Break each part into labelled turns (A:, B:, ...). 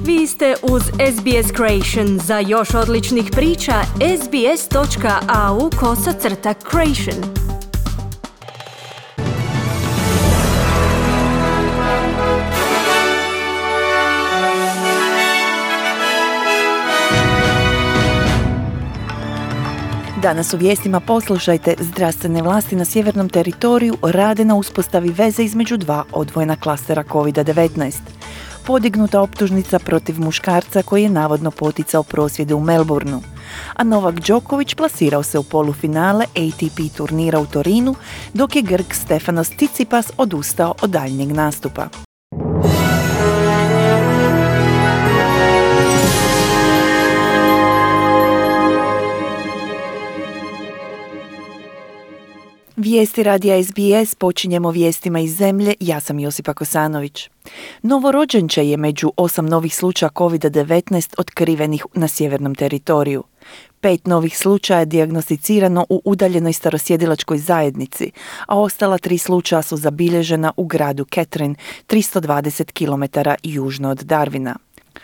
A: Vi ste uz SBS Creation. Za još odličnih priča, sbs.au/creation.
B: Danas u vijestima poslušajte, zdravstvene vlasti na sjevernom teritoriju rade na uspostavi veze između dva odvojena klastera COVID-19. Podignuta optužnica protiv muškarca koji je navodno poticao prosvjede u Melbourneu. A Novak Đoković plasirao se u polufinale ATP turnira u Torinu, dok je Grk Stefanos Tsitsipas odustao od daljnjeg nastupa. Vijesti radija SBS, počinjemo vijestima iz zemlje, ja sam Josipa Kosanović. Novorođenče je među 8 novih slučaja COVID-19 otkrivenih na sjevernom teritoriju. 5 novih slučaja je dijagnosticirano u udaljenoj starosjedilačkoj zajednici, a ostala 3 slučaja su zabilježena u gradu Katherine, 320 km južno od Darwina.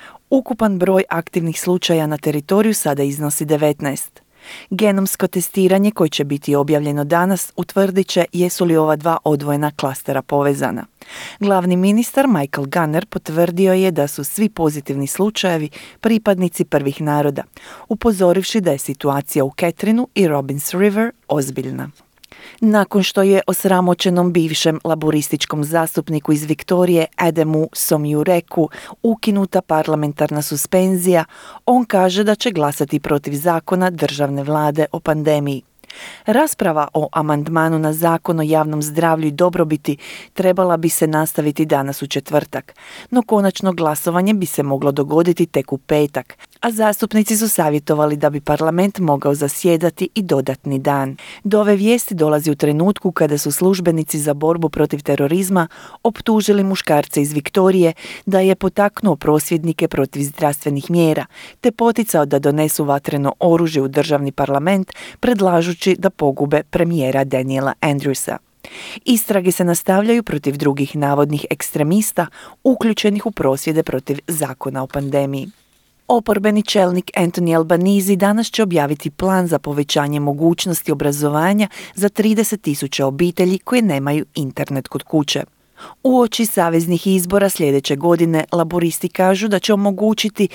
B: Ukupan broj aktivnih slučaja na teritoriju sada iznosi 19. Genomsko testiranje koje će biti objavljeno danas utvrdit će jesu li ova dva odvojena klastera povezana. Glavni ministar Michael Gunner potvrdio je da su svi pozitivni slučajevi pripadnici prvih naroda, upozorivši da je situacija u Katherineu i Robins River ozbiljna. Nakon što je osramoćenom bivšem laborističkom zastupniku iz Viktorije Adamu Somjureku ukinuta parlamentarna suspenzija, on kaže da će glasati protiv zakona državne vlade o pandemiji. Rasprava o amandmanu na zakon o javnom zdravlju i dobrobiti trebala bi se nastaviti danas u četvrtak, no konačno glasovanje bi se moglo dogoditi tek u petak, a zastupnici su savjetovali da bi parlament mogao zasjedati i dodatni dan. Do ove vijesti dolazi u trenutku kada su službenici za borbu protiv terorizma optužili muškarca iz Viktorije da je potaknuo prosvjednike protiv zdravstvenih mjera, te poticao da donesu vatreno oružje u državni parlament, predlažući da pogube premijera Daniela Andrewsa. Istrage se nastavljaju protiv drugih navodnih ekstremista uključenih u prosvjede protiv zakona o pandemiji. Oporbeni čelnik Anthony Albanese danas će objaviti plan za povećanje mogućnosti obrazovanja za 30,000 obitelji koje nemaju internet kod kuće. Uoči saveznih izbora sljedeće godine laboristi kažu da će omogućiti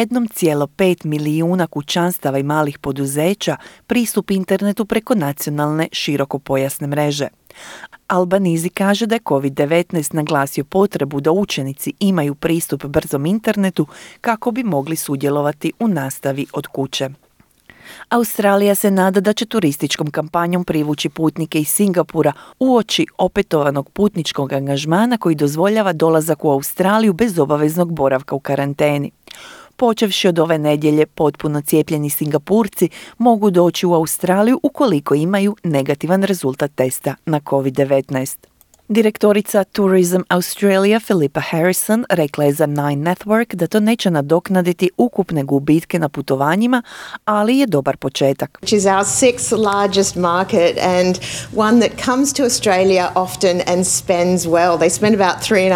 B: 1,5 milijuna kućanstava i malih poduzeća pristup internetu preko nacionalne širokopojasne mreže. Albanese kaže da je COVID-19 naglasio potrebu da učenici imaju pristup brzom internetu kako bi mogli sudjelovati u nastavi od kuće. Australija se nada da će turističkom kampanjom privući putnike iz Singapura uoči opetovanog putničkog angažmana koji dozvoljava dolazak u Australiju bez obaveznog boravka u karanteni. Počevši od ove nedjelje, potpuno cijepljeni Singapurci mogu doći u Australiju ukoliko imaju negativan rezultat testa na COVID-19. Direktorica Tourism Australia Philippa Harrison rekla je za Nine Network da to neće nadoknaditi ukupne gubitke na putovanjima, ali je dobar početak.
C: Which is our sixth largest market and one that comes to Australia often and spends well. They spend about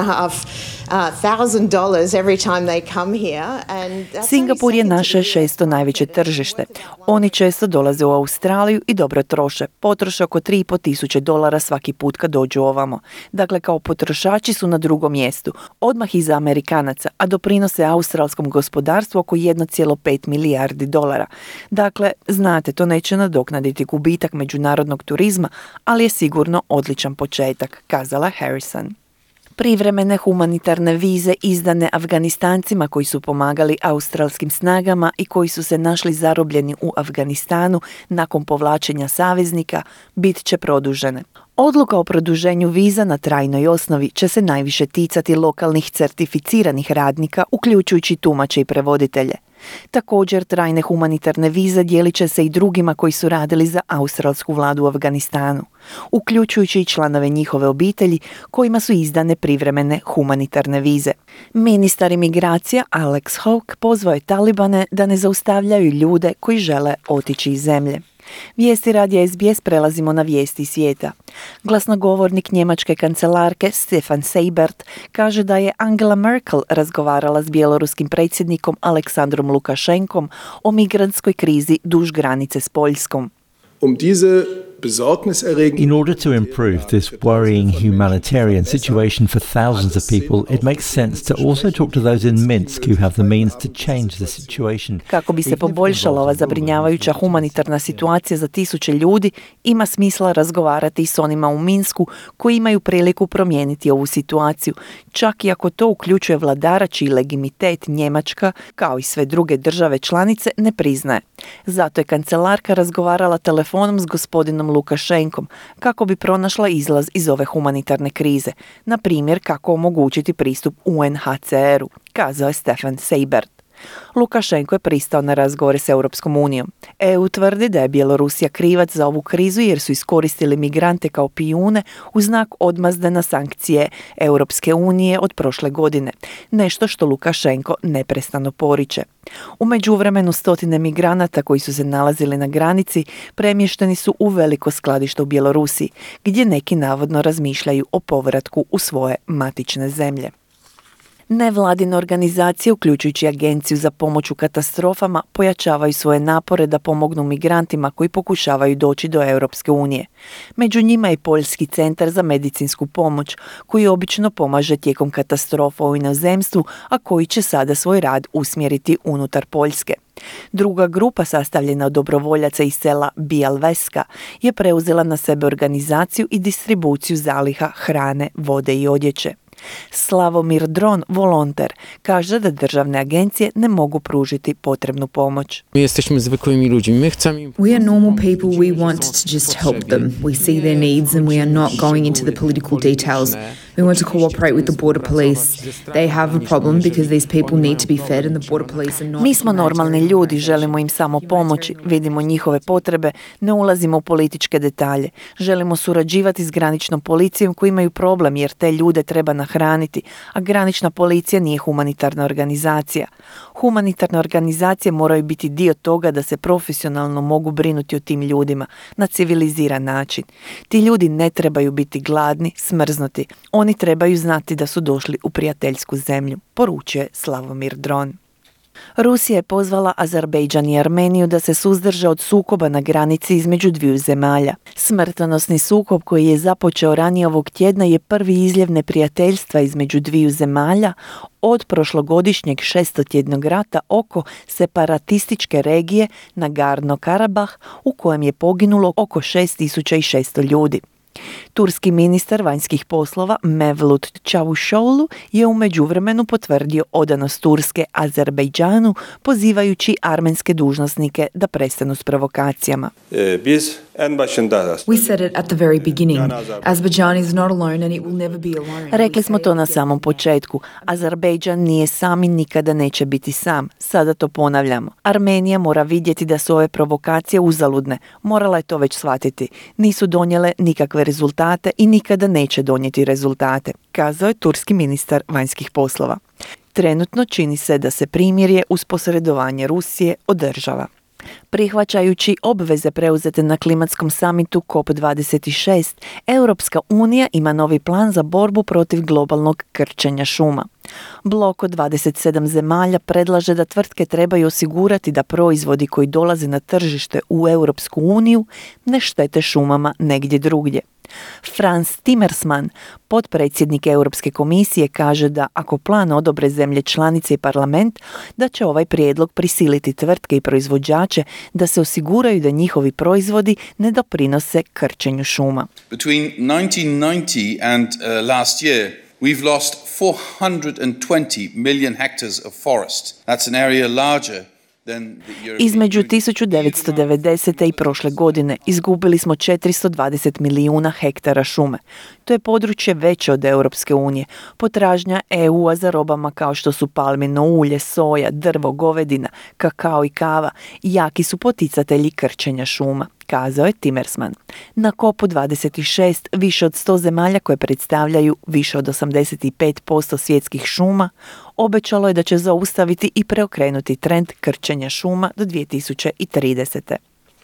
C: $3,500 every time they come here.
B: Singapur je naše 6. najveće tržište. Oni često dolaze u Australiju i dobro troše. Potroše oko $3,500 svaki put kad dođu ovamo. Dakle, kao potrošači su na drugom mjestu, odmah iza Amerikanaca, a doprinose australskom gospodarstvu oko $1,5 milijardi. Dakle, znate, to neće nadoknaditi gubitak međunarodnog turizma, ali je sigurno odličan početak, kazala Harrison. Privremene humanitarne vize izdane Afganistancima koji su pomagali australskim snagama i koji su se našli zarobljeni u Afganistanu nakon povlačenja saveznika bit će produžene. Odluka o produženju viza na trajnoj osnovi će se najviše ticati lokalnih certificiranih radnika, uključujući tumače i prevoditelje. Također, trajne humanitarne vize dijelit će se i drugima koji su radili za australsku vladu u Afganistanu, uključujući i članove njihove obitelji kojima su izdane privremene humanitarne vize. Ministar imigracija Alex Hawke pozvao je Talibane da ne zaustavljaju ljude koji žele otići iz zemlje. Vijesti radija SBS prelazimo na vijesti svijeta. Glasnogovornik njemačke kancelarke Stefan Seibert kaže da je Angela Merkel razgovarala s bjeloruskim predsjednikom Aleksandrom Lukašenkom o migrantskoj krizi duž granice s Poljskom.
D: In order to improve this worrying humanitarian situation for thousands of people, it makes sense to also talk to those in Minsk who have the means to change the situation.
B: Kako bi se poboljšala ova zabrinjavajuća humanitarna situacija za tisuće ljudi, ima smisla razgovarati s onima u Minsku koji imaju priliku promijeniti ovu situaciju, čak i ako to uključuje vladara čiji legitimitet Njemačka, kao i sve druge države članice, ne priznaje. Zato je kancelarka razgovarala telefonom s gospodinom Lukašenkom kako bi pronašla izlaz iz ove humanitarne krize, na primjer kako omogućiti pristup UNHCR-u, kazao je Stefan Seibert. Lukašenko je pristao na razgovore s Europskom unijom. EU tvrdi da je Bjelorusija krivac za ovu krizu jer su iskoristili migrante kao pijune u znak odmazde na sankcije Europske unije od prošle godine, nešto što Lukašenko neprestano poriče. U međuvremenu stotine migranata koji su se nalazili na granici premješteni su u veliko skladište u Bjelorusiji, gdje neki navodno razmišljaju o povratku u svoje matične zemlje. Nevladine organizacije, uključujući Agenciju za pomoć u katastrofama, pojačavaju svoje napore da pomognu migrantima koji pokušavaju doći do Europske unije. Među njima je Poljski centar za medicinsku pomoć, koji obično pomaže tijekom katastrofa u inozemstvu, a koji će sada svoj rad usmjeriti unutar Poljske. Druga grupa, sastavljena od dobrovoljaca iz sela Bialveska, je preuzela na sebe organizaciju i distribuciju zaliha hrane, vode i odjeće. Slavomir Dron, volonter, kaže da državne agencije ne mogu pružiti potrebnu pomoć.
E: We are normal people, we want to just help them. We see their needs and we are not going into the political details. We want to cooperate with the border police. They have a problem because these people need to be fed and the border police are not...
B: Mi smo normalni ljudi, želimo im samo pomoći, vidimo njihove potrebe, ne ulazimo u političke detalje. Želimo surađivati s graničnom policijom koji imaju problem jer te ljude treba nahraniti, a granična policija nije humanitarna organizacija. Humanitarne organizacije moraju biti dio toga da se profesionalno mogu brinuti o tim ljudima na civiliziran način. Ti ljudi ne trebaju biti gladni, smrznuti. Oni trebaju znati da su došli u prijateljsku zemlju, poručuje Slavomir Dron. Rusija je pozvala Azerbejdžan i Armeniju da se suzdrže od sukoba na granici između dviju zemalja. Smrtonosni sukob koji je započeo ranije ovog tjedna je prvi izljev neprijateljstva između dviju zemalja od prošlogodišnjeg šestotjednog rata oko separatističke regije Nagorno-Karabah u kojem je poginulo oko 6600 ljudi. Turski ministar vanjskih poslova Mevlut Čavuşoğlu je u međuvremenu potvrdio odanost Turske Azerbejdžanu pozivajući armenske dužnosnike da prestanu s provokacijama.
E: We said it at the very beginning. Azerbaijan is not alone and it will never be alone.
B: Rekli smo to na samom početku. Azerbejdžan nije sam i nikada neće biti sam. Sada to ponavljamo. Armenija mora vidjeti da su ove provokacije uzaludne. Morala je to već shvatiti. Nisu donijele nikakve rezultate i nikada neće donijeti rezultate, kazao je turski ministar vanjskih poslova. Trenutno čini se da se primirje uz posredovanje Rusije održava. Prihvaćajući obveze preuzete na klimatskom samitu COP26, Europska unija ima novi plan za borbu protiv globalnog krčenja šuma. Blok od 27 zemalja predlaže da tvrtke trebaju osigurati da proizvodi koji dolaze na tržište u Europsku uniju ne štete šumama negdje drugdje. Frans Timmermans, potpredsjednik Europske komisije, kaže da ako plan odobre zemlje članice i parlament, da će ovaj prijedlog prisiliti tvrtke i proizvođače da se osiguraju da njihovi proizvodi ne doprinose krčenju šuma.
F: Between 1990 and last year, we've lost 420 million hectares of forest. That's an area larger.
B: Između 1990. i prošle godine izgubili smo 420 milijuna hektara šume. To je područje veće od Europske unije. Potražnja EU-a za robama kao što su palmino ulje, soja, drvo, govedina, kakao i kava jaki su poticatelji krčenja šuma, kazao je Timmermans. Na COP26 više od 100 zemalja koje predstavljaju više od 85% svjetskih šuma obećalo je da će zaustaviti i preokrenuti trend krčenja šuma do 2030.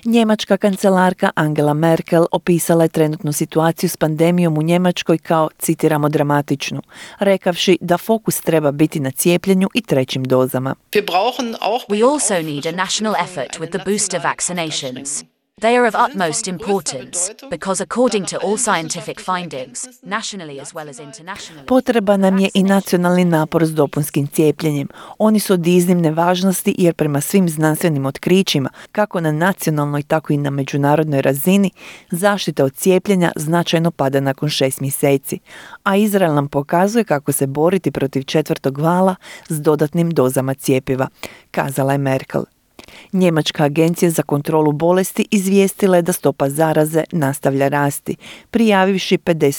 B: Njemačka kancelarka Angela Merkel opisala je trenutnu situaciju s pandemijom u Njemačkoj kao, citiramo, dramatičnu, rekavši da fokus treba biti na cijepljenju i trećim dozama.
G: We also need a national effort with the booster vaccinations. They are of utmost importance because according to all scientific findings, nationally as well as internationally.
B: Potreban nam je i nacionalni napor s dopunskim cijepljenjem. Oni su od iznimne važnosti jer prema svim znanstvenim otkrićima, kako na nacionalnoj tako i na međunarodnoj razini, zaštita od cijepljenja značajno pada nakon 6 mjeseci. A Izrael nam pokazuje kako se boriti protiv 4. vala s dodatnim dozama cjepiva, kazala je Merkel. Njemačka agencija za kontrolu bolesti izvijestila je da stopa zaraze nastavlja rasti, prijavivši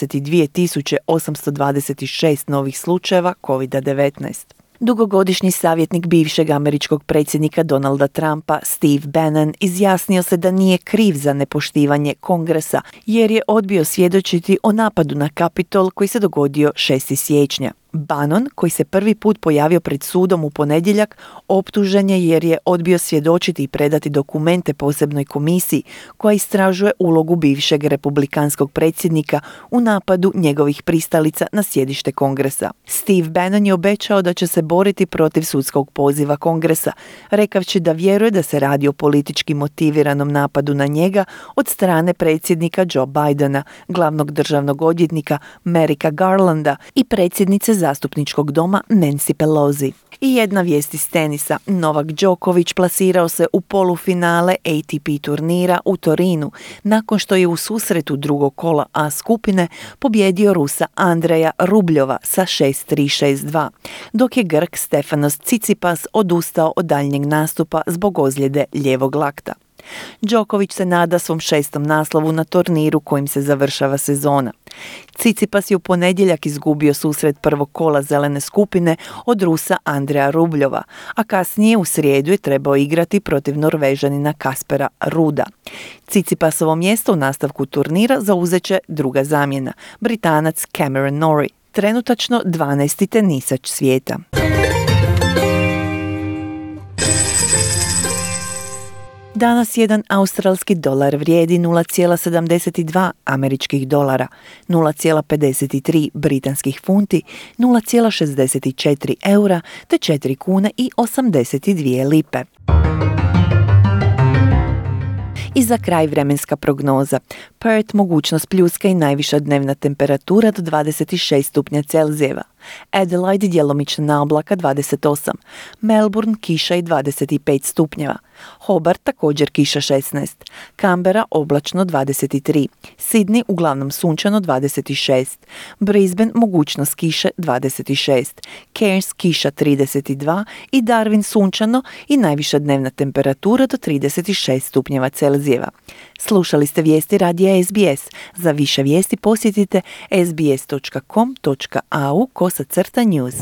B: 52.826 novih slučajeva COVID-19. Dugogodišnji savjetnik bivšeg američkog predsjednika Donalda Trumpa, Steve Bannon, izjasnio se da nije kriv za nepoštivanje Kongresa jer je odbio svjedočiti o napadu na Kapitol koji se dogodio 6. siječnja. Bannon, koji se prvi put pojavio pred sudom u ponedjeljak, optužen je jer je odbio svjedočiti i predati dokumente posebnoj komisiji koja istražuje ulogu bivšeg republikanskog predsjednika u napadu njegovih pristalica na sjedište Kongresa. Steve Bannon je obećao da će se boriti protiv sudskog poziva Kongresa, rekavši da vjeruje da se radi o politički motiviranom napadu na njega od strane predsjednika Joe Bidena, glavnog državnog odvjetnika Merika Garlanda i predsjednice zastupničkog doma Nancy Pelosi. I jedna vijest iz tenisa. Novak Đoković plasirao se u polufinale ATP turnira u Torinu nakon što je u susretu drugog kola A skupine pobjedio Rusa Andreja Rubljova sa 6-3, 6-2, dok je Grk Stefanos Tsitsipas odustao od daljnjeg nastupa zbog ozljede lijevog lakta. Đoković se nada svom 6. naslovu na turniru kojim se završava sezona. Tsitsipas je u ponedjeljak izgubio susret prvog kola zelene skupine od Rusa Andreja Rubljova, a kasnije u srijedu je trebao igrati protiv Norvežanina Kaspera Ruda. Tsitsipasovo mjesto u nastavku turnira zauzet će druga zamjena, Britanac Cameron Norrie, trenutačno 12. tenisač svijeta. Danas jedan australski dolar vrijedi 0,72 američkih dolara, 0,53 britanskih funti, 0,64 eura te 4 kune i 82 lipe. I za kraj vremenska prognoza. Perth mogućnost pljuska i najviša dnevna temperatura do 26 stupnja Celzijeva. Adelaide djelomična naoblaka 28. Melbourne kiša i 25 stupnjeva. Hobart također kiša 16. Canberra oblačno 23. Sydney uglavnom sunčano 26. Brisbane mogućnost kiše 26. Cairns kiša 32 i Darwin sunčano i najviša dnevna temperatura do 36 stupnjeva Celzijeva. Slušali ste vijesti radija SBS. Za više vijesti posjetite sbs.com.au/news.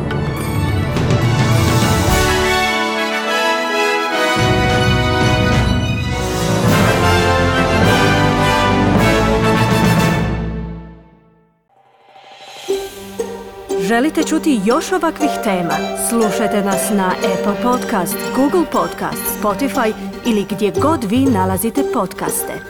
A: Želite čuti još ovakvih tema? Slušajte nas na Apple Podcast, Google Podcast, Spotify ili gdje god vi nalazite podcaste.